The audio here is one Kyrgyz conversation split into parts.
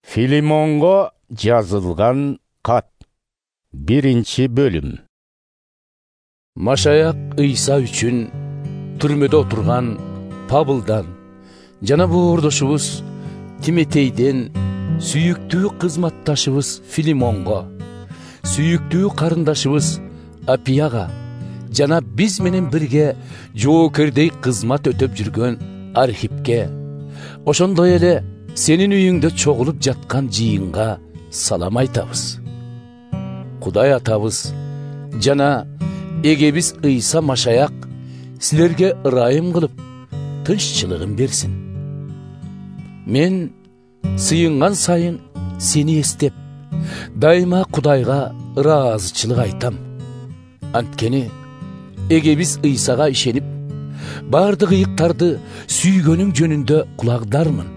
Филимонго жазылган кат. 1-бөлүм. Машаяк Ыйса үчүн түрмөдө отурган Павылдан жана боордошубуз Тиметейден сүйүктүү кызматташыбыз Филимонго, сүйүктүү карындашыбыз Апияга жана биз менен бирге жоокердей кызмат өтөп жүргөн Архипке, ошондой эле сенин үйүңдө чогулуп жаткан жыйынга салам айтабыз. Кудай атабыз жана эгебиз Ыйса Машаяк силерге ырайым кылып тынччылыгын берсин. Мен сыйынган сайын сени эстеп, дайыма Кудайга ыраазычылык айтам. Анткени эгебиз Ыйсага ишенип, бардык ыйыктарды сүйгөнүң жөнүндө кулагдармын.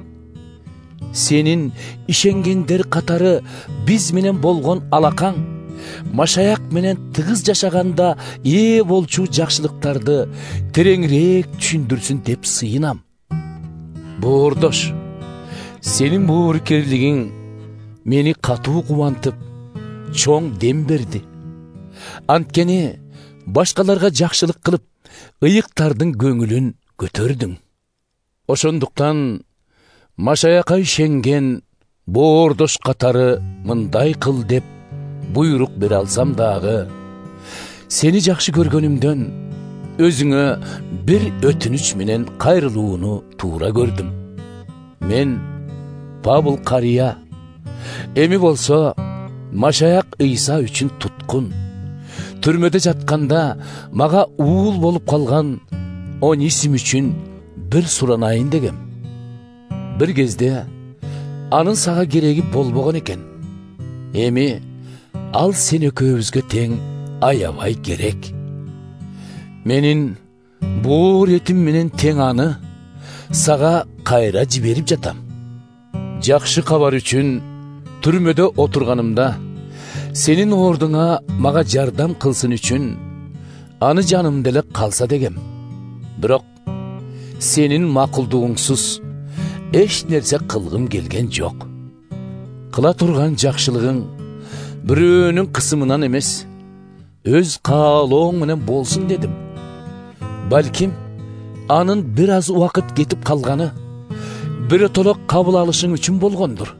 Сенин ишенгендер катары биз менен болгон алакаң, Машаяк менен тыгыз жашаганда ээ болчу жакшылыктарды тереңирээк түшүндүрсүн деп сыйынам. Боордош, сенин боорукерлигиң мени катуу кубантып, чоң дем берди. Анткени башкаларга жакшылык кылып, ыйыктардын көңүлүн көтөрдүң. Ошондуктан Машаякка ишенген боордош катары мындай кыл деп буйрук бере алсам дагы, сени жакшы көргөнүмдөн өзүңө бир өтүнүч менен кайрылууну туура көрдүм. Мен Павыл карыя, эми болсо Машаяк Ыйса үчүн туткун. Түрмөдө жатканда мага уул болуп калган Онисим үчүн бир суранайын дегем. Бир кезде анын сага кереги болбогон экен. Эми ал сен экөөбүзгө тең аябай керек. Менин боор этим менен тең аны сага кайра жиберип жатам. Жакшы кабар үчүн түрмөдө отурганымда сенин ордуңа мага жардам кылсын үчүн аны жанымда эле калса дегем. Бирок сенин макулдугуңсуз эч нерсе кылгым келген жок. Кыла турган жакшылыгың бирөөнүн кысымынан эмес, өз каалооң менен болсун дедим. Балким анын бир аз убакыт кетип калганы биротоло кабыл алышың үчүн болгондур.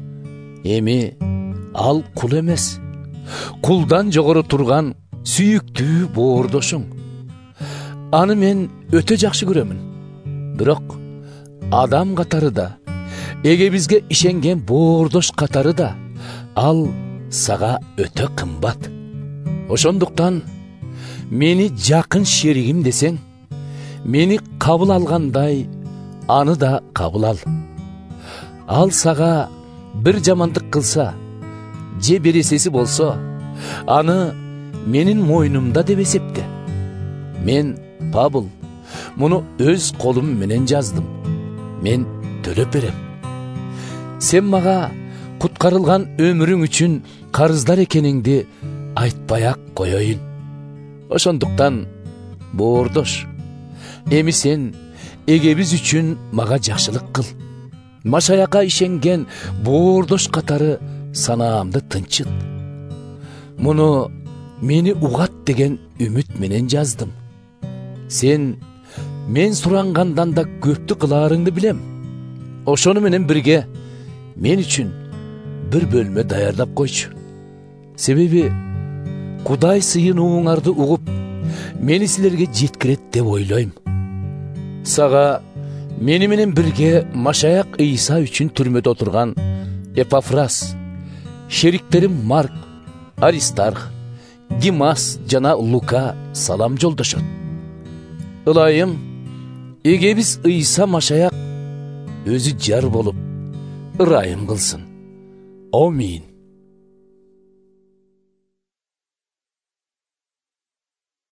Эми ал кул эмес, кулдан жогору турган сүйүктүү боордошуң. Аны мен өтө жакшы көрөмүн. Бирок адам катары да, эгебизге ишенген боордош катары да ал сага өтө кымбат. Ошондуктан мени жакын шеригим десең, мени кабыл алгандай аны да кабыл ал. Ал сага бир жамандык кылса, же бересеси болсо, аны менин мойнумда деп эсепте. Мен Павыл муну өз колум менен жаздым. Мен төлөп берем. Сен мага куткарылган өмүрүң үчүн карыздар экениңди айтпай-ак коеюн. Ошондуктан боордош, эми сен эгебиз үчүн мага жакшылык кыл. Машаякка ишенген боордош катары санаамды тынчыт. Муну мени угат деген үмүт менен жаздым. Сен мен сурангандан да көптү кылаарыңды билем. Ошону менен бирге мен үчүн бир бөлмө даярдап койчу. Себеби Кудай сыйынууңарды угуп, мени силерге жеткирет деп ойлойм. Сага мени менен бирге Машаяк Ыйса үчүн түрмөдө отурган Эпафрас, шериктерим Марк, Аристарх, Димас жана Лука салам жолдошот. Ылайым, эгебиз Ыйса Машаяк өзү жар болуп ырайым кылсын. Амин.